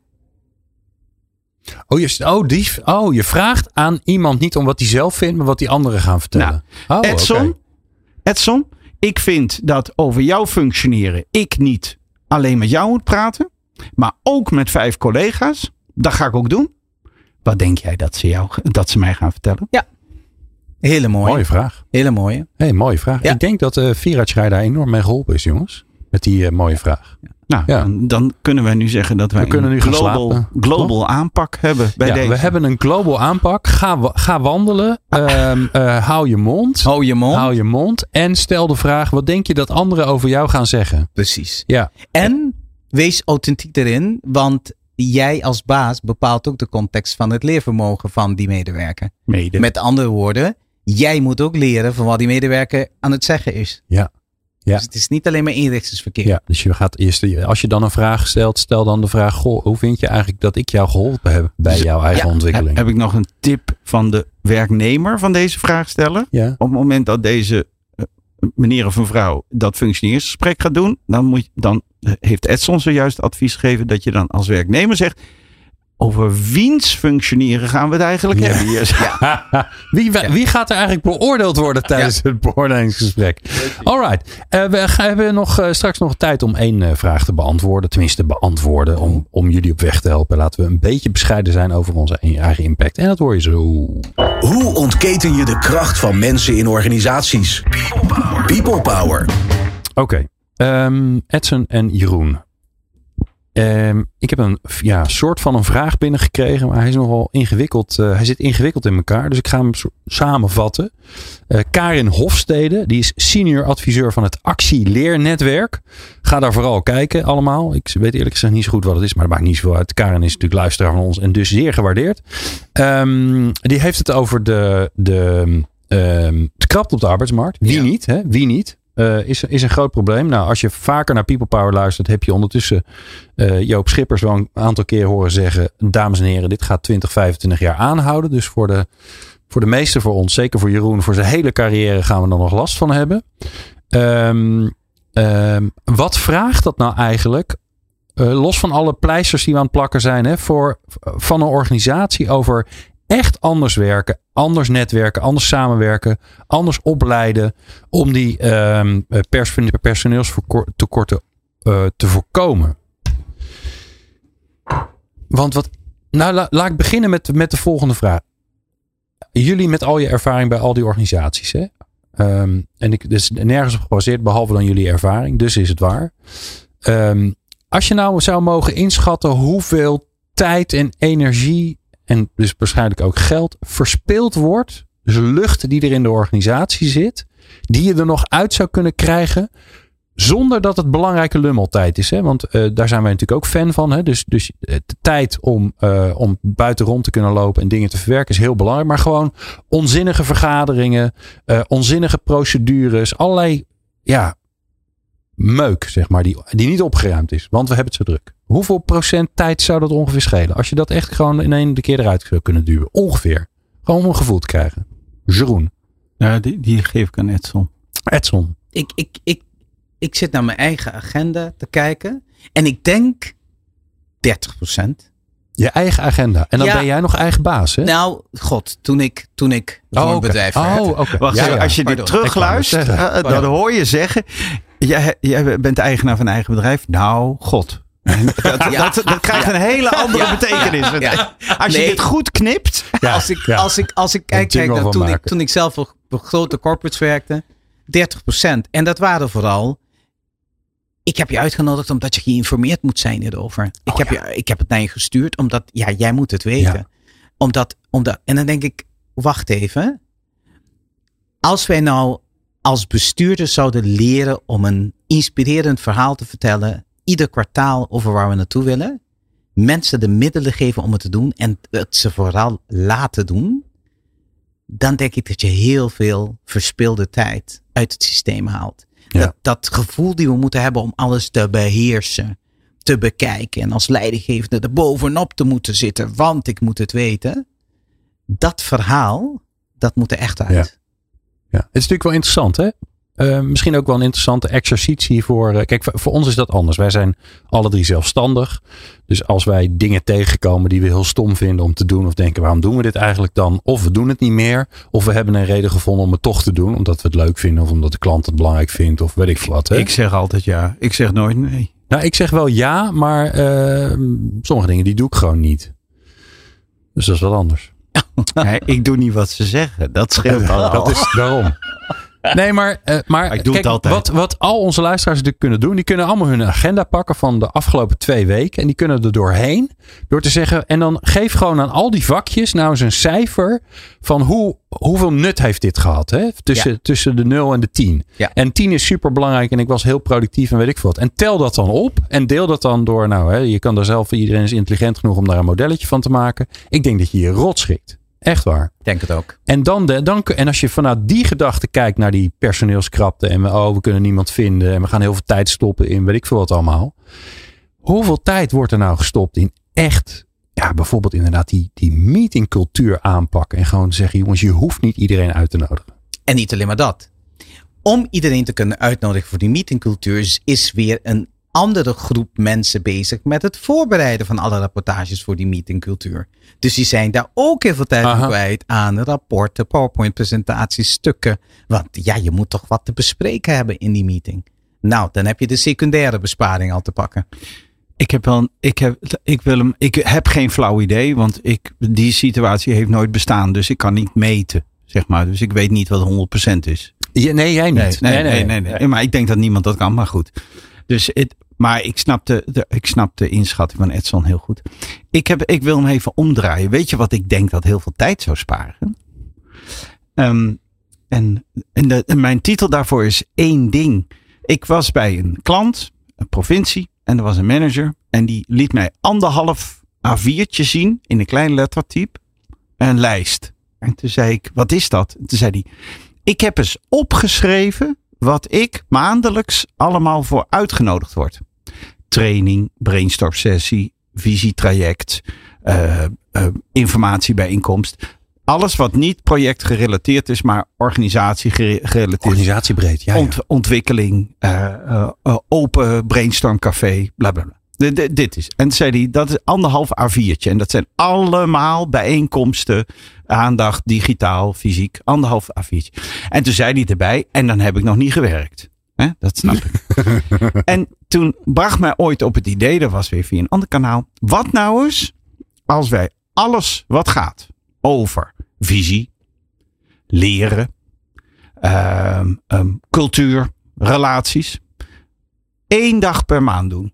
Je vraagt aan iemand niet om wat hij zelf vindt, maar wat die anderen gaan vertellen. Edson, ik vind dat over jouw functioneren ik niet alleen met jou moet praten, maar ook met 5 collega's. Dat ga ik ook doen. Wat denk jij dat ze mij gaan vertellen? Ja. Hele mooie vraag. Hele mooie. Mooie vraag. Ja. Ik denk dat Viraj Rai daar enorm mee geholpen is, jongens. Met die mooie vraag. Nou, dan kunnen we nu zeggen dat wij een global aanpak hebben bij deze. We hebben een global aanpak. Ga wandelen. Hou je mond. Hou je mond. En stel de vraag, wat denk je dat anderen over jou gaan zeggen? Precies. Ja. En wees authentiek erin, want jij als baas bepaalt ook de context van het leervermogen van die medewerker. Met andere woorden, jij moet ook leren van wat die medewerker aan het zeggen is. Ja. Ja. Dus het is niet alleen maar eenrichtersverkeer. Ja, dus je gaat eerst, als je dan een vraag stelt, stel dan de vraag, hoe vind je eigenlijk dat ik jou geholpen heb bij jouw eigen ontwikkeling? Heb ik nog een tip van de werknemer van deze vraagsteller? Ja. Op het moment dat deze meneer of mevrouw dat functioneringsgesprek gaat doen, dan heeft Edson zojuist advies gegeven dat je dan als werknemer zegt, over wiens functioneren gaan we het eigenlijk hebben hier? Ja. Wie gaat er eigenlijk beoordeeld worden tijdens het beoordelingsgesprek? Alright. We hebben straks nog tijd om 1 vraag te beantwoorden. Tenminste beantwoorden om jullie op weg te helpen. Laten we een beetje bescheiden zijn over onze eigen impact. En dat hoor je zo. Hoe ontketen je de kracht van mensen in organisaties? People Power. Oké. Edson en Jeroen. Ik heb een soort van een vraag binnengekregen, maar hij is nogal ingewikkeld. Hij zit ingewikkeld in elkaar, dus ik ga hem samenvatten. Karin Hofstede, die is senior adviseur van het Actieleernetwerk. Ga daar vooral kijken allemaal. Ik weet eerlijk gezegd niet zo goed wat het is, maar dat maakt niet zoveel uit. Karin is natuurlijk luisteraar van ons en dus zeer gewaardeerd. Die heeft het over de krapte op de arbeidsmarkt. Wie niet? Hè? Wie niet? Is een groot probleem. Nou, als je vaker naar People Power luistert, heb je ondertussen Joop Schippers wel een aantal keer horen zeggen, dames en heren, dit gaat 20, 25 jaar aanhouden. Dus voor de meeste voor ons, zeker voor Jeroen, voor zijn hele carrière gaan we er nog last van hebben. Wat vraagt dat nou eigenlijk? Los van alle pleisters die we aan het plakken zijn, van een organisatie over echt anders werken, anders netwerken, anders samenwerken, anders opleiden om die personeelstekorten te voorkomen. Want laat ik beginnen met de volgende vraag. Jullie met al je ervaring bij al die organisaties, En dit is nergens op gebaseerd, behalve dan jullie ervaring. Dus is het waar. Als je nou zou mogen inschatten hoeveel tijd en energie en dus waarschijnlijk ook geld verspild wordt. Dus lucht die er in de organisatie zit. Die je er nog uit zou kunnen krijgen. Zonder dat het belangrijke lummeltijd is. Hè? Want daar zijn wij natuurlijk ook fan van. Hè? Dus de tijd om buiten rond te kunnen lopen en dingen te verwerken is heel belangrijk. Maar gewoon onzinnige vergaderingen. Onzinnige procedures. Allerlei meuk, zeg maar. Die niet opgeruimd is. Want we hebben het zo druk. Hoeveel procent tijd zou dat ongeveer schelen? Als je dat echt gewoon in één keer eruit zou kunnen duwen. Ongeveer. Gewoon om een gevoel te krijgen. Jeroen. Ja, die geef ik aan Edson. Edson. Ik zit naar mijn eigen agenda te kijken. En ik denk 30%. Je eigen agenda. En dan ben jij nog eigen baas, hè? Nou, toen ik voor een bedrijf werd. Okay. Wacht, als je dit terugluistert, dan hoor je zeggen... Jij bent eigenaar van een eigen bedrijf. Nou, God. Dat krijgt een hele andere betekenis. Ja. Als je dit goed knipt. Als ik kijk naar toen ik zelf voor grote corporates werkte. 30%. En dat waren vooral... Ik heb je uitgenodigd omdat je geïnformeerd moet zijn hierover. Ik heb het naar je gestuurd omdat jij moet het weten. Ja. En dan denk ik, wacht even. Als wij nou als bestuurders zouden leren om een inspirerend verhaal te vertellen. Ieder kwartaal over waar we naartoe willen. Mensen de middelen geven om het te doen. En het ze vooral laten doen. Dan denk ik dat je heel veel verspilde tijd uit het systeem haalt. Ja. Dat gevoel die we moeten hebben om alles te beheersen. Te bekijken. En als leidinggevende er bovenop te moeten zitten. Want ik moet het weten. Dat verhaal, dat moet er echt uit. Ja, het is natuurlijk wel interessant, hè? Misschien ook wel een interessante exercitie voor... Kijk, voor ons is dat anders. Wij zijn alle drie zelfstandig. Dus als wij dingen tegenkomen die we heel stom vinden om te doen... of denken, waarom doen we dit eigenlijk dan? Of we doen het niet meer. Of we hebben een reden gevonden om het toch te doen. Omdat we het leuk vinden of omdat de klant het belangrijk vindt. Of weet ik veel wat. Hè? Ik zeg altijd ja. Ik zeg nooit nee. Nou, ik zeg wel ja, maar sommige dingen die doe ik gewoon niet. Dus dat is wat anders. Nee, ik doe niet wat ze zeggen. Dat scheelt al. Dat is daarom. Nee, maar ik doe kijk, wat al onze luisteraars natuurlijk kunnen doen. Die kunnen allemaal hun agenda pakken van de afgelopen 2 weken. En die kunnen er doorheen. Door te zeggen. En dan geef gewoon aan al die vakjes nou eens een cijfer. Van hoeveel nut heeft dit gehad. Hè? Tussen de 0 en de 10. Ja. En 10 is super belangrijk. En ik was heel productief en weet ik veel wat. En tel dat dan op. En deel dat dan door. Nou, je kan daar zelf. Iedereen is intelligent genoeg om daar een modelletje van te maken. Ik denk dat je je rot schrikt. Echt waar. Ik denk het ook. En en als je vanuit die gedachte kijkt naar die personeelskrapte. En we kunnen niemand vinden. En we gaan heel veel tijd stoppen in weet ik veel wat allemaal. Hoeveel tijd wordt er nou gestopt in echt. Ja, bijvoorbeeld inderdaad die meetingcultuur aanpakken. En gewoon zeggen, jongens, je hoeft niet iedereen uit te nodigen. En niet alleen maar dat. Om iedereen te kunnen uitnodigen voor die meetingcultuur is weer een andere groep mensen bezig met het voorbereiden van alle rapportages voor die meetingcultuur. Dus die zijn daar ook heel veel tijd aan kwijt aan rapporten, PowerPoint-presentaties, stukken. Want je moet toch wat te bespreken hebben in die meeting. Nou, dan heb je de secundaire besparing al te pakken. Ik heb geen flauw idee, want die situatie heeft nooit bestaan. Dus ik kan niet meten, zeg maar. Dus ik weet niet wat 100% is. Nee, jij niet. Nee. Maar ik denk dat niemand dat kan, maar goed. Dus maar ik snap de inschatting van Edson heel goed. Ik wil hem even omdraaien. Weet je wat ik denk dat heel veel tijd zou sparen? Mijn titel daarvoor is 1 ding. Ik was bij een klant, een provincie, en er was een manager. En die liet mij 1,5 A4'tje zien in een klein lettertype. Een lijst. En toen zei ik, wat is dat? En toen zei hij, ik heb eens opgeschreven wat ik maandelijks allemaal voor uitgenodigd word. Training, brainstorm sessie, visietraject, informatiebijeenkomst. Alles wat niet projectgerelateerd is, maar organisatiegerelateerd. Organisatiebreed, ja. Ontwikkeling, open brainstormcafé, bla bla bla. Dit is. En zei hij, dat is 1,5 A4'tje. En dat zijn allemaal bijeenkomsten, aandacht, digitaal, fysiek. 1,5 A4'tje. En toen zei hij erbij, en dan heb ik nog niet gewerkt. Dat snap ik. En toen bracht mij ooit op het idee, dat was weer via een ander kanaal. Wat nou eens als wij alles wat gaat over visie, leren, cultuur, relaties. 1 dag per maand doen.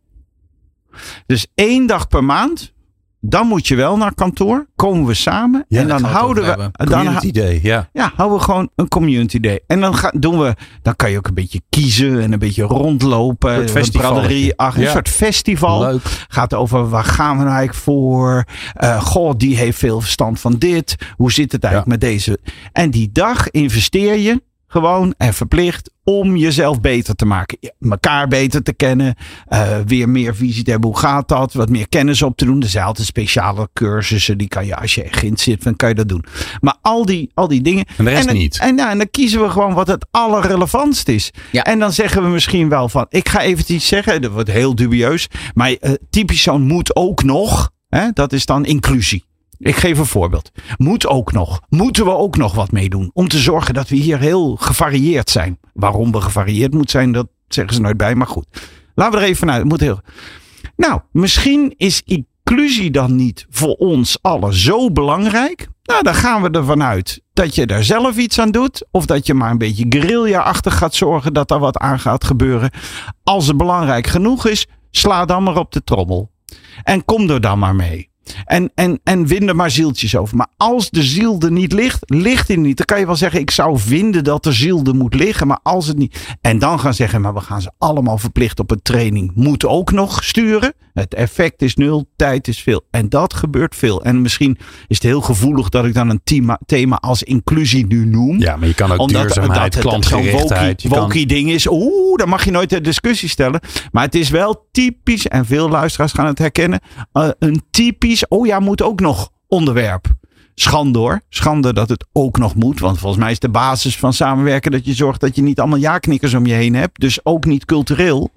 Dus 1 dag per maand. Dan moet je wel naar kantoor. Komen we samen. Ja, en dan houden we. Community day, ja. Ja, houden we gewoon een community day. En dan kan je ook een beetje kiezen en een beetje rondlopen. Een soort festival. Een soort festival. Leuk. Gaat over waar gaan we nou eigenlijk voor? Die heeft veel verstand van dit. Hoe zit het eigenlijk met deze? En die dag investeer je gewoon en verplicht om jezelf beter te maken. Mekaar beter te kennen. Weer meer visie te hebben. Hoe gaat dat? Wat meer kennis op te doen. Er zijn altijd speciale cursussen. Die kan je, als je echt in zit, dan kan je dat doen. Maar al die dingen. En de rest niet. En dan kiezen we gewoon wat het allerrelevantst is. Ja. En dan zeggen we misschien wel van. Ik ga even iets zeggen. Dat wordt heel dubieus. Maar typisch zo'n moet ook nog. Dat is dan inclusie. Ik geef een voorbeeld. Moeten we ook nog wat meedoen? Om te zorgen dat we hier heel gevarieerd zijn. Waarom we gevarieerd moeten zijn, dat zeggen ze nooit bij. Maar goed, laten we er even vanuit. Nou, misschien is inclusie dan niet voor ons allen zo belangrijk. Nou, dan gaan we ervan uit dat je daar zelf iets aan doet. Of dat je maar een beetje guerrilla-achtig gaat zorgen dat er wat aan gaat gebeuren. Als het belangrijk genoeg is, sla dan maar op de trommel. En kom er dan maar mee. En win er maar zieltjes over. Maar als de ziel er niet ligt die niet. Dan kan je wel zeggen, ik zou vinden dat de ziel er moet liggen. Maar als het niet. En dan gaan zeggen, maar we gaan ze allemaal verplicht op een training. Moet ook nog sturen. Het effect is 0, tijd is veel. En dat gebeurt veel. En misschien is het heel gevoelig dat ik dan een thema als inclusie nu noem. Ja, maar je kan ook duurzaamheid, klantgerichtheid. Zo'n wokie ding is. Dan mag je nooit de discussie stellen. Maar het is wel typisch. En veel luisteraars gaan het herkennen. Een typisch. Moet ook nog onderwerp. Schande hoor. Schande dat het ook nog moet. Want volgens mij is de basis van samenwerken dat je zorgt dat je niet allemaal ja-knikkers om je heen hebt. Dus ook niet cultureel.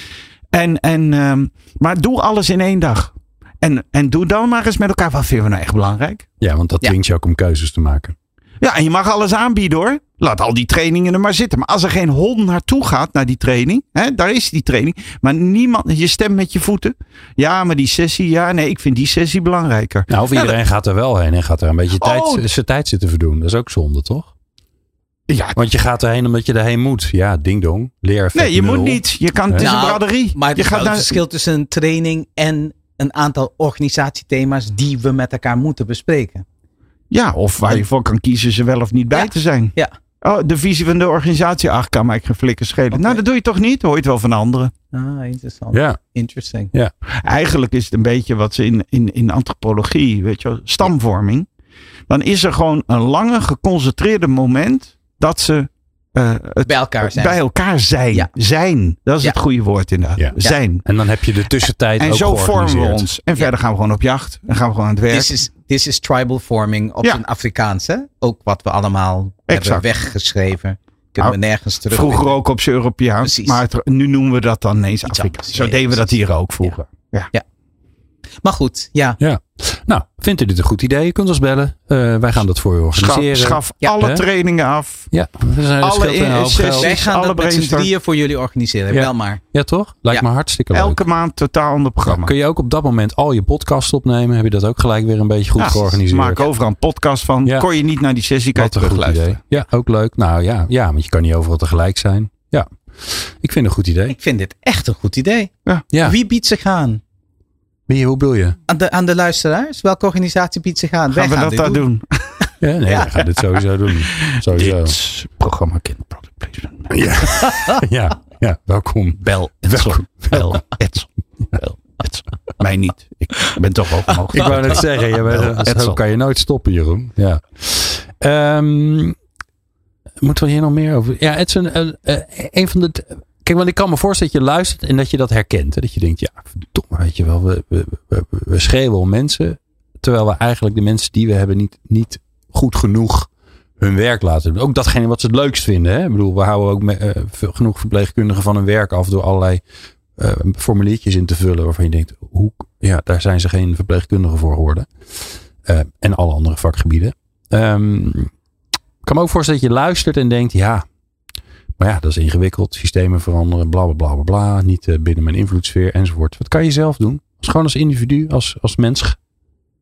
Maar doe alles in 1 dag. En doe dan maar eens met elkaar. Wat vinden we nou echt belangrijk? Ja, want dat dwingt je ook om keuzes te maken. Ja, en je mag alles aanbieden hoor. Laat al die trainingen er maar zitten. Maar als er geen hond naartoe gaat naar die training. Daar is die training. Maar niemand, je stemt met je voeten. Ja, maar die sessie. Ja, nee, ik vind die sessie belangrijker. Nou, of iedereen gaat er wel heen en gaat er een beetje zijn tijd zitten verdoen. Dat is ook zonde, toch? Ja. Want je gaat erheen omdat je erheen moet. Ja, ding dong. Leereffect Nee, je 0. moet niet. Je kan, het is een braderie. Maar het je is gaat wel het verschil tussen een training en een aantal organisatiethema's die we met elkaar moeten bespreken. Ja, of waar je voor kan kiezen ze wel of niet bij te zijn. Ja. Oh, de visie van de organisatie. Ach, kan mij geen flikker schelen. Okay. Nou, dat doe je toch niet? Hoor je het wel van anderen. Interessant. Ja. Interesting. Ja. Eigenlijk is het een beetje wat ze in antropologie, weet je wel, stamvorming. Dan is er gewoon een lange geconcentreerde moment dat ze bij elkaar zijn. Ja. Zijn. Dat is het goede woord inderdaad. Ja. Zijn. En dan heb je de tussentijd en ook zo vormen we ons. En verder gaan we gewoon op jacht. En gaan we gewoon aan het werk. This is tribal forming op zijn Afrikaans. Hè? Ook wat we allemaal hebben weggeschreven. Kunnen we nergens terug. Vroeger ook op zijn Europeaans. Precies. Maar nu noemen we dat dan ineens Afrikaans. Zo deden we dat hier ook vroeger. Ja. Maar goed, ja. Nou, vindt u dit een goed idee? Je kunt ons bellen. Wij gaan dat voor u organiseren. Schaf alle trainingen af. Ja, alle sessies. Wij gaan dat met z'n drieën voor jullie organiseren. Wel maar. Ja, toch? Lijkt me hartstikke leuk. Elke maand totaal ander programma. Kun je ook op dat moment al je podcast opnemen? Heb je dat ook gelijk weer een beetje goed georganiseerd? Maak overal een podcast van. Ja. Kon je niet naar die sessie, kan je terugluisteren. Ja, ook leuk. Nou ja, want je kan niet overal tegelijk zijn. Ja, ik vind het een goed idee. Ik vind dit echt een goed idee. Ja. Wie biedt zich aan? Hoe bedoel je? Aan de luisteraars? Welke organisatie biedt zich aan? Gaan we dat daar doen? Ja, nee, we gaan dit sowieso doen. Sowieso. Dit programma Kind Product Placement. Ja, welkom. Bel Edson. Mij niet. Ik ben toch hoog omhoog. Ik wou net zeggen, zo kan je nooit stoppen, Jeroen. Ja. Moeten we hier nog meer over? Ja, Edson, een van de... Kijk, want ik kan me voorstellen dat je luistert en dat je dat herkent. Hè? Dat je denkt, ja, verdomme, weet je wel, we schreeuwen om mensen. Terwijl we eigenlijk de mensen die we hebben niet goed genoeg hun werk laten doen. Ook datgene wat ze het leukst vinden. Hè? Ik bedoel, we houden ook genoeg verpleegkundigen van hun werk af door allerlei formuliertjes in te vullen. Waarvan je denkt, daar zijn ze geen verpleegkundigen voor geworden. En alle andere vakgebieden. Ik kan me ook voorstellen dat je luistert en denkt, maar ja, dat is ingewikkeld. Systemen veranderen, bla, bla, bla, bla, bla. Niet binnen mijn invloedssfeer enzovoort. Wat kan je zelf doen? Gewoon als individu, als mens?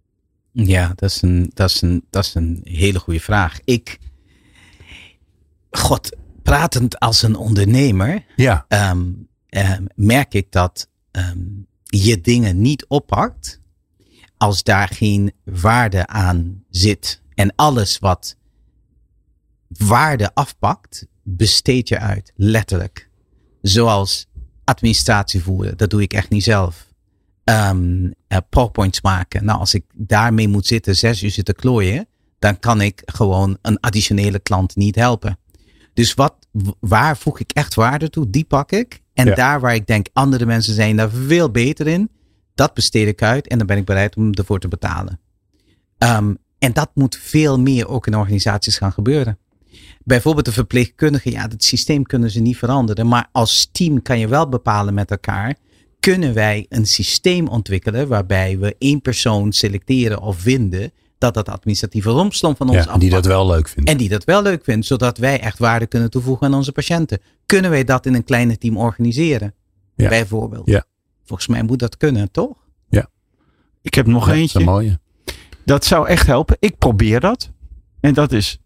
Ja, dat is een hele goede vraag. Pratend als een ondernemer Ja. merk ik dat je dingen niet oppakt als daar geen waarde aan zit. En alles wat waarde afpakt, besteed je uit, letterlijk. Zoals administratie voeren, dat doe ik echt niet zelf. PowerPoints maken. Nou, als ik daarmee moet zitten, 6 uur zitten klooien, dan kan ik gewoon een additionele klant niet helpen. Dus waar voeg ik echt waarde toe? Die pak ik. En daar waar ik denk, andere mensen zijn daar veel beter in, dat besteed ik uit en dan ben ik bereid om ervoor te betalen. En dat moet veel meer ook in organisaties gaan gebeuren. Bijvoorbeeld de verpleegkundigen, het systeem kunnen ze niet veranderen. Maar als team kan je wel bepalen met elkaar, kunnen wij een systeem ontwikkelen waarbij we 1 persoon selecteren of vinden dat administratieve rompslomp van ons afpakt. En die dat wel leuk vindt. En die dat wel leuk vindt, zodat wij echt waarde kunnen toevoegen aan onze patiënten. Kunnen wij dat in een kleine team organiseren? Ja. Bijvoorbeeld. Ja. Volgens mij moet dat kunnen, toch? Ja. Ik heb nog eentje. Dat is een mooie. Dat zou echt helpen. Ik probeer dat. En dat is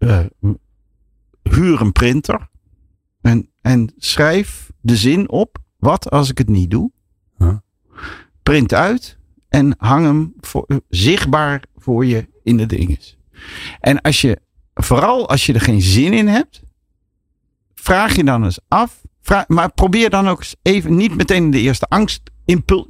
huur een printer. En schrijf de zin op. Wat als ik het niet doe? Print uit. En hang hem zichtbaar voor je in de dinges. En vooral als je er geen zin in hebt, vraag je dan eens af. Maar probeer dan ook eens even niet meteen de eerste angstimpuls.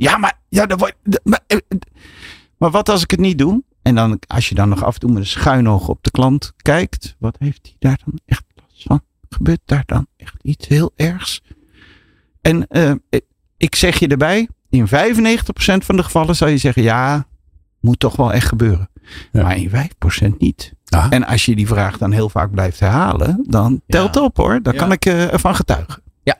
Maar wat als ik het niet doe? En dan, als je dan nog af en toe met een schuin oog op de klant kijkt, wat heeft hij daar dan echt last van? Gebeurt daar dan echt iets heel ergs? En ik zeg je erbij, in 95% van de gevallen zou je zeggen, ja, moet toch wel echt gebeuren. Ja. Maar in 5% niet. Aha. En als je die vraag dan heel vaak blijft herhalen, dan telt op hoor. Daar kan ik ervan getuigen.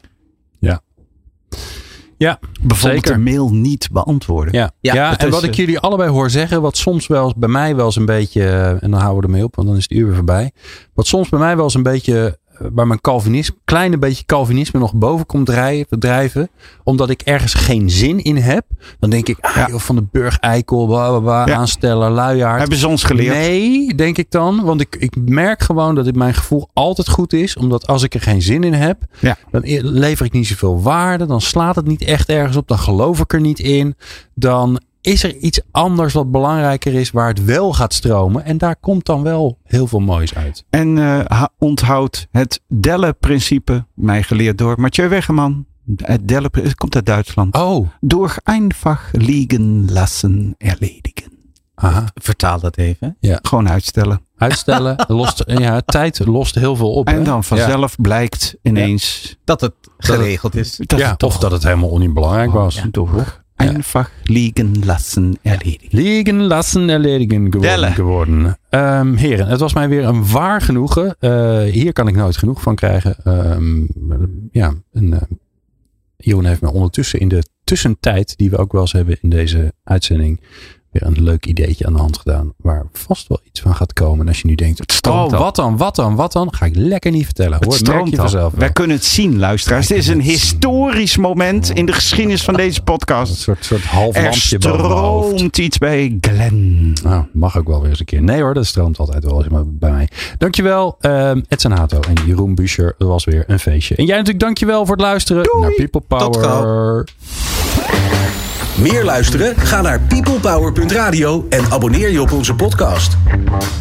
Ja, bijvoorbeeld een mail niet beantwoorden. Ja, en wat ik jullie allebei hoor zeggen, wat soms wel eens bij mij wel eens een beetje, en dan houden we ermee op, want dan is het uur weer voorbij. Wat soms bij mij wel eens een beetje, waar mijn kleine beetje Calvinisme nog boven komt drijven, omdat ik ergens geen zin in heb. Dan denk ik, van de burg-eikel, aansteller, luiaard. Hebben ze ons geleerd? Nee, denk ik dan. Want ik merk gewoon dat mijn gevoel altijd goed is. Omdat als ik er geen zin in heb, dan lever ik niet zoveel waarde. Dan slaat het niet echt ergens op. Dan geloof ik er niet in. Dan is er iets anders wat belangrijker is waar het wel gaat stromen. En daar komt dan wel heel veel moois uit. En onthoud het Delle-principe, mij geleerd door Mathieu Weggeman. Het Delle-principe komt uit Duitsland. Oh. Door einfach liegen lassen erledigen. Aha. Vertaal dat even. Ja. Gewoon uitstellen. Tijd lost heel veel op. En dan vanzelf blijkt ineens dat het geregeld is. Of dat het helemaal niet belangrijk was. Door einfach liegen lassen erledigen. Liegen lassen erledigen geworden. Heren, het was mij weer een waar genoegen. Hier kan ik nooit genoeg van krijgen. Jeroen heeft me ondertussen in de tussentijd, die we ook wel eens hebben in deze uitzending, weer een leuk ideetje aan de hand gedaan. Waar vast wel iets van gaat komen. En als je nu denkt, wat dan? Ga ik lekker niet vertellen. Het merk je vanzelf wel. Wij kunnen het zien, luisteraars. Het is een historisch moment in de geschiedenis van deze podcast. Een soort half lampje boven mijn hoofd. Er stroomt iets bij Glenn. Nou, mag ook wel weer eens een keer. Nee hoor, dat stroomt altijd wel eens bij mij. Dankjewel Edson Hato en Jeroen Buescher. Het was weer een feestje. En jij natuurlijk dankjewel voor het luisteren naar People Power. Meer luisteren? Ga naar peoplepower.radio en abonneer je op onze podcast.